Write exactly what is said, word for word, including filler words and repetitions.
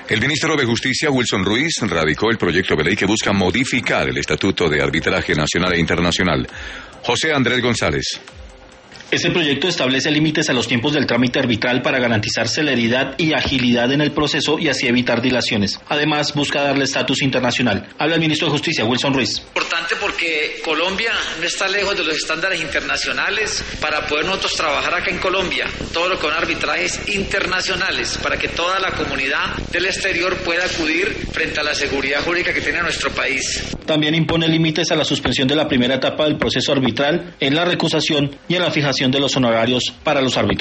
El ministro de Justicia, Wilson Ruiz, radicó el proyecto de ley que busca modificar el Estatuto de Arbitraje Nacional e Internacional. José Andrés González. Ese proyecto establece límites a los tiempos del trámite arbitral para garantizar celeridad y agilidad en el proceso y así evitar dilaciones. Además, busca darle estatus internacional. Habla el ministro de Justicia, Wilson Ruiz. Importante porque Colombia no está lejos de los estándares internacionales para poder nosotros trabajar acá en Colombia. Todo lo que son arbitrajes internacionales para que toda la comunidad del exterior pueda acudir frente a la seguridad jurídica que tiene nuestro país. También impone límites a la suspensión de la primera etapa del proceso arbitral en la recusación y en la fijación de los honorarios para los árbitros.